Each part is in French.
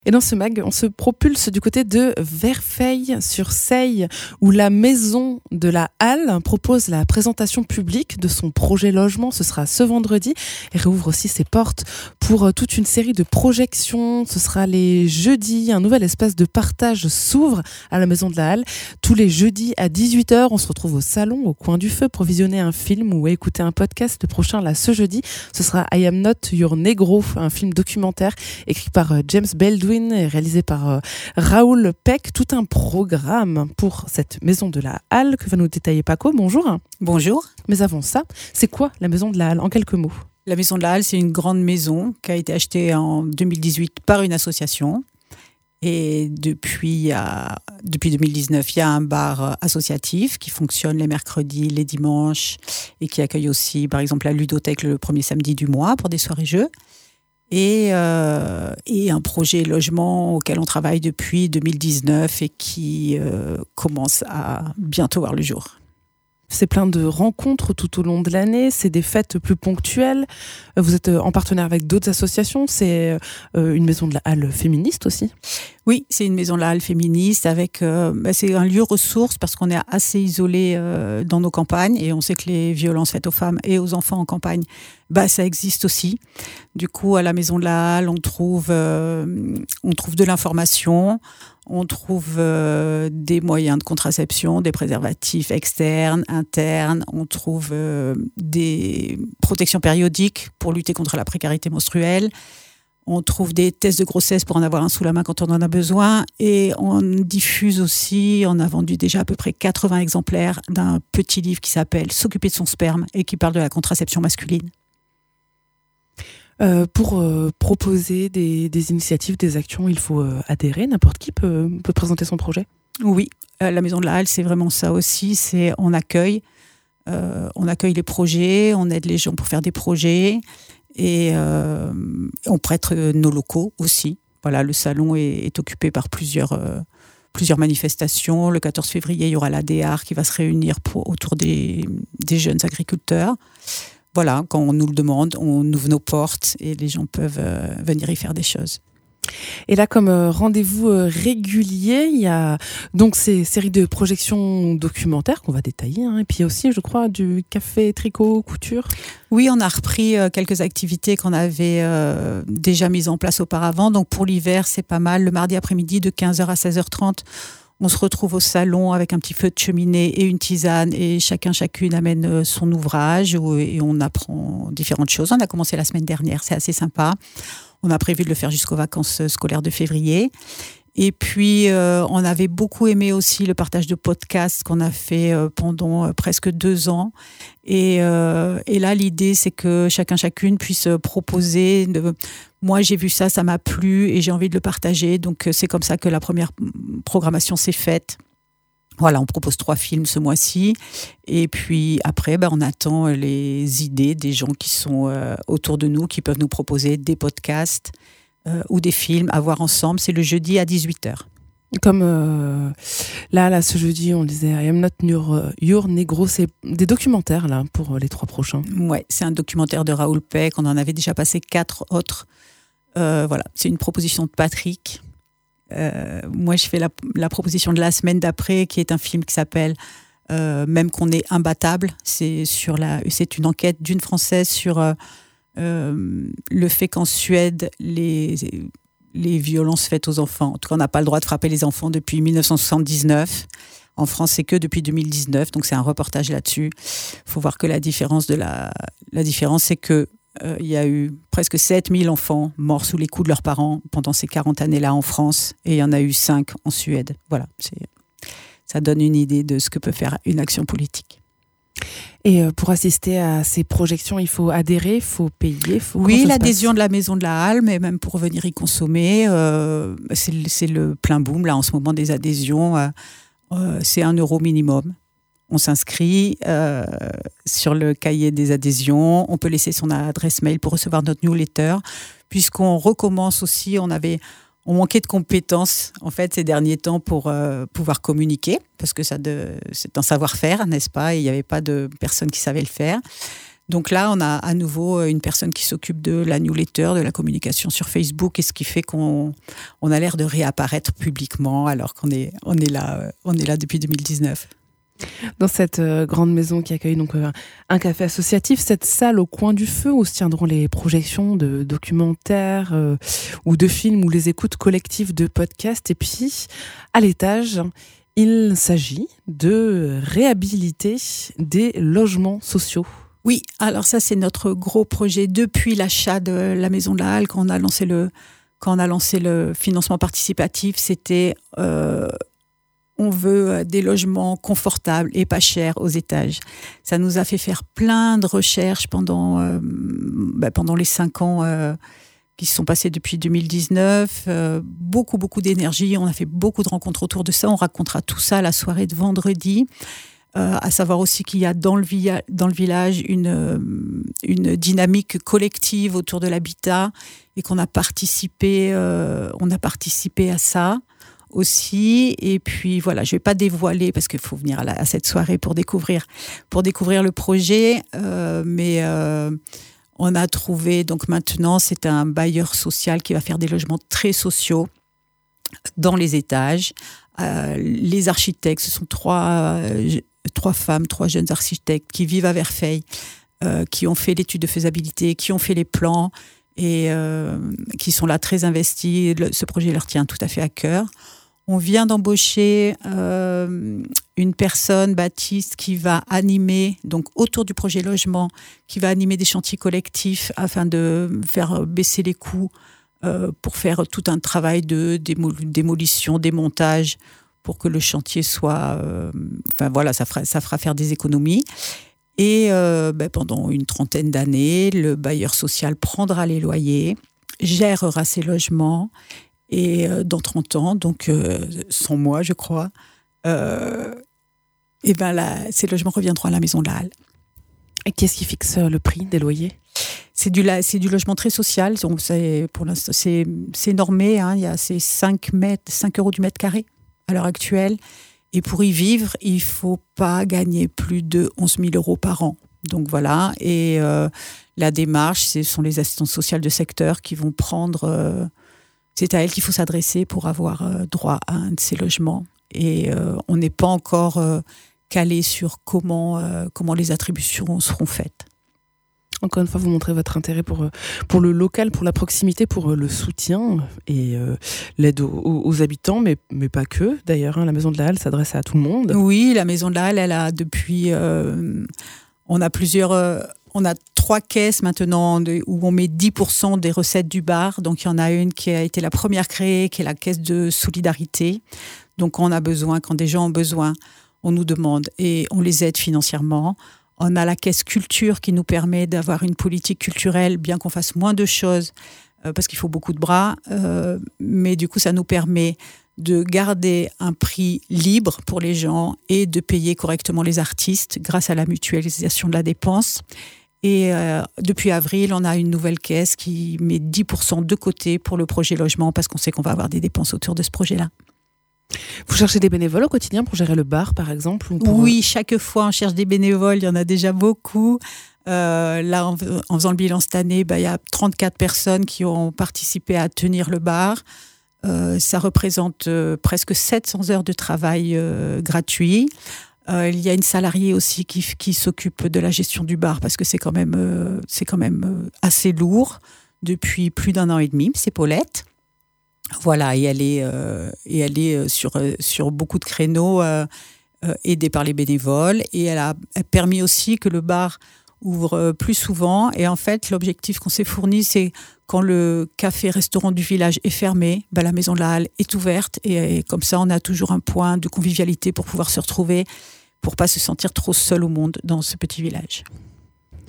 Et dans ce mag, on se propulse du côté de Verfeil-sur-Seille, où la Maison de la Halle propose la présentation publique de son projet logement. Ce sera ce vendredi et réouvre aussi ses portes pour toute une série de projections. Ce sera les jeudis. Un nouvel espace de partage s'ouvre à la Maison de la Halle. Tous les jeudis à 18h, on se retrouve au salon, au coin du feu, pour visionner un film ou écouter un podcast. Le prochain, là, ce jeudi, ce sera I Am Not Your Negro, un film documentaire écrit par James Baldwin et réalisé par Raoul Peck. Tout un programme pour cette Maison de la Halle que va nous détailler Paco. Bonjour. Bonjour. Mais avant ça, c'est quoi la Maison de la Halle en quelques mots? La Maison de la Halle, c'est une grande maison qui a été achetée en 2018 par une association. Et depuis 2019, il y a un bar associatif qui fonctionne les mercredis, les dimanches et qui accueille aussi, par exemple, la ludothèque le premier samedi du mois pour des soirées-jeux. Et un projet logement auquel on travaille depuis 2019 et qui commence à bientôt voir le jour. C'est plein de rencontres tout au long de l'année, c'est des fêtes plus ponctuelles. Vous êtes en partenaire avec d'autres associations, c'est une maison de la Halle féministe aussi? Oui, c'est une maison de la Halle féministe avec, c'est un lieu ressource parce qu'on est assez isolé dans nos campagnes et on sait que les violences faites aux femmes et aux enfants en campagne, ça existe aussi. Du coup, à la maison de la Halle, on trouve de l'information. On trouve des moyens de contraception, des préservatifs externes, internes. On trouve des protections périodiques pour lutter contre la précarité menstruelle. On trouve des tests de grossesse pour en avoir un sous la main quand on en a besoin. Et on diffuse aussi, on a vendu déjà à peu près 80 exemplaires d'un petit livre qui s'appelle « S'occuper de son sperme » et qui parle de la contraception masculine. Pour proposer des initiatives, des actions, il faut adhérer. N'importe qui peut présenter son projet. Oui, la Maison de la Halle, c'est vraiment ça aussi. On accueille les projets, on aide les gens pour faire des projets et on prête nos locaux aussi. Voilà, le salon est occupé par plusieurs manifestations. Le 14 février, il y aura la DEAR qui va se réunir autour des jeunes agriculteurs. Voilà, quand on nous le demande, on ouvre nos portes et les gens peuvent venir y faire des choses. Et là, comme rendez-vous régulier, il y a donc ces séries de projections documentaires qu'on va détailler. Et puis aussi, je crois, du café, tricot, couture. Oui, on a repris quelques activités qu'on avait déjà mises en place auparavant. Donc pour l'hiver, c'est pas mal. Le mardi après-midi, de 15h à 16h30, on se retrouve au salon avec un petit feu de cheminée et une tisane et chacune amène son ouvrage et on apprend différentes choses. On a commencé la semaine dernière, c'est assez sympa. On a prévu de le faire jusqu'aux vacances scolaires de février. Et puis, on avait beaucoup aimé aussi le partage de podcasts qu'on a fait pendant presque 2 ans. Et là, l'idée, c'est que chacune puisse proposer. Moi, j'ai vu ça m'a plu et j'ai envie de le partager. Donc, c'est comme ça que la première programmation s'est faite. Voilà, on propose 3 films ce mois-ci. Et puis après, on attend les idées des gens qui sont autour de nous, qui peuvent nous proposer des podcasts ou des films à voir ensemble. C'est le jeudi à 18h. Comme là, ce jeudi, on disait I Am Not Your Negro. C'est des documentaires là pour les 3 prochains. Ouais, c'est un documentaire de Raoul Peck. On en avait déjà passé 4 autres. Voilà, c'est une proposition de Patrick. Moi, je fais la proposition de la semaine d'après, qui est un film qui s'appelle Même qu'on est imbattable. C'est une enquête d'une Française sur le fait qu'en Suède, les violences faites aux enfants, en tout cas, on n'a pas le droit de frapper les enfants depuis 1979. En France, c'est que depuis 2019, donc c'est un reportage là-dessus. Il faut voir que la différence, c'est que il y a eu presque 7000 enfants morts sous les coups de leurs parents pendant ces 40 années-là en France, et il y en a eu 5 en Suède. Voilà, ça donne une idée de ce que peut faire une action politique. Et pour assister à ces projections, il faut adhérer, il faut payer. Oui, l'adhésion de la Maison de la Halle, mais même pour venir y consommer, c'est le plein boom là en ce moment des adhésions. C'est 1 € minimum. On s'inscrit sur le cahier des adhésions. On peut laisser son adresse mail pour recevoir notre newsletter. Puisqu'on recommence aussi, on manquait de compétences en fait ces derniers temps pour pouvoir communiquer, parce que c'est un savoir-faire, n'est-ce pas? Et il n'y avait pas de personnes qui savaient le faire. Donc là, on a à nouveau une personne qui s'occupe de la newsletter, de la communication sur Facebook, et ce qui fait qu'on a l'air de réapparaître publiquement alors qu'on est là depuis 2019. Dans cette grande maison qui accueille donc un café associatif, cette salle au coin du feu où se tiendront les projections de documentaires ou de films ou les écoutes collectives de podcasts. Et puis, à l'étage, il s'agit de réhabiliter des logements sociaux. Oui, alors ça c'est notre gros projet depuis l'achat de la Maison de la Halle, quand on a lancé le financement participatif, c'était on veut des logements confortables et pas chers aux étages. Ça nous a fait faire plein de recherches pendant les 5 ans qui se sont passés depuis 2019. Beaucoup d'énergie. On a fait beaucoup de rencontres autour de ça. On racontera tout ça à la soirée de vendredi. À savoir aussi qu'il y a dans le village une dynamique collective autour de l'habitat et qu'on a participé à ça aussi. Et puis voilà, je vais pas dévoiler parce qu'il faut venir à cette soirée pour découvrir le projet, mais on a trouvé, donc maintenant c'est un bailleur social qui va faire des logements très sociaux dans les étages. Les architectes, ce sont trois femmes, 3 jeunes architectes qui vivent à Verfeil, qui ont fait l'étude de faisabilité, qui ont fait les plans et qui sont là très investis. Ce projet leur tient tout à fait à cœur. On vient d'embaucher une personne, Baptiste, qui va animer, donc autour du projet logement, qui va animer des chantiers collectifs afin de faire baisser les coûts pour faire tout un travail de démolition, démontage, pour que le chantier soit... ça fera faire des économies. Et pendant une 30aine d'années, le bailleur social prendra les loyers, gérera ses logements, et dans 30 ans, donc sans moi, je crois, ces logements reviendront à la Maison de la Halle. Et qu'est-ce qui fixe le prix des loyers ? C'est du logement très social. Donc pour l'instant, c'est normé. C'est 5 € du mètre carré à l'heure actuelle. Et pour y vivre, il ne faut pas gagner plus de 11 000 € par an. Donc voilà. Et la démarche, ce sont les assistantes sociales de secteur qui vont prendre... c'est à elles qu'il faut s'adresser pour avoir droit à un de ces logements. Et on n'est pas encore calé sur comment les attributions seront faites. Encore une fois, vous montrez votre intérêt pour le local, pour la proximité, pour le soutien et l'aide aux habitants, mais pas que. D'ailleurs, la Maison de la Halle s'adresse à tout le monde. Oui, la Maison de la Halle, elle a depuis... on a 3 caisses maintenant où on met 10% des recettes du bar. Donc, il y en a une qui a été la première créée, qui est la caisse de solidarité. Donc, quand des gens ont besoin, on nous demande et on les aide financièrement. On a la caisse culture qui nous permet d'avoir une politique culturelle, bien qu'on fasse moins de choses, parce qu'il faut beaucoup de bras. Mais du coup, ça nous permet de garder un prix libre pour les gens et de payer correctement les artistes grâce à la mutualisation de la dépense. Et depuis avril, on a une nouvelle caisse qui met 10% de côté pour le projet logement parce qu'on sait qu'on va avoir des dépenses autour de ce projet-là. Vous cherchez des bénévoles au quotidien pour gérer le bar, par exemple ou Oui, chaque fois, on cherche des bénévoles. Il y en a déjà beaucoup. Là, en faisant le bilan cette année, il y a 34 personnes qui ont participé à tenir le bar. Ça représente presque 700 heures de travail gratuit. Il y a une salariée aussi qui s'occupe de la gestion du bar parce que c'est quand même assez lourd depuis plus d'1 an et demi. C'est Paulette. Voilà, et elle est sur beaucoup de créneaux aidée par les bénévoles. Et elle a permis aussi que le bar ouvre plus souvent. Et en fait, l'objectif qu'on s'est fourni, c'est quand le café-restaurant du village est fermé, la Maison de la Halle est ouverte. Et comme ça, on a toujours un point de convivialité pour pouvoir se retrouver, pour pas se sentir trop seul au monde dans ce petit village.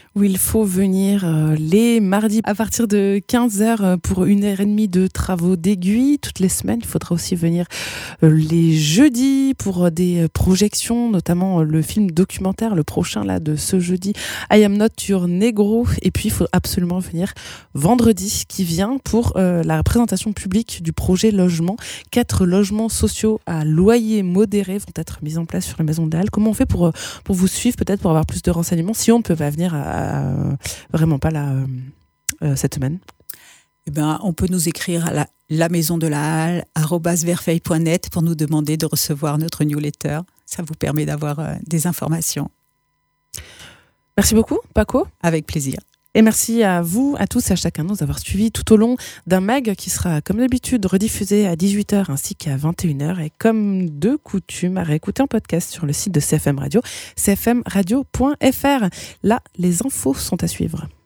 où il faut venir les mardis à partir de 15h pour 1h30 de travaux d'aiguille. Toutes les semaines, il faudra aussi venir les jeudis pour des projections, notamment le film documentaire, le prochain là de ce jeudi, I Am Not Your Negro. Et puis, il faut absolument venir vendredi qui vient pour la présentation publique du projet logement. 4 logements sociaux à loyer modéré vont être mis en place sur la Maison de la Halle. Comment on fait pour vous suivre, peut-être pour avoir plus de renseignements, si on ne peut pas venir vraiment pas là cette semaine? Eh ben, on peut nous écrire à la maison de la Halle @verfeil.net pour nous demander de recevoir notre newsletter. Ça vous permet d'avoir des informations. Merci beaucoup, Paco. Avec plaisir. Et merci à vous, à tous et à chacun de nous avoir suivis tout au long d'un mag qui sera, comme d'habitude, rediffusé à 18h ainsi qu'à 21h et comme de coutume, à réécouter en podcast sur le site de CFM Radio, cfmradio.fr. Là, les infos sont à suivre.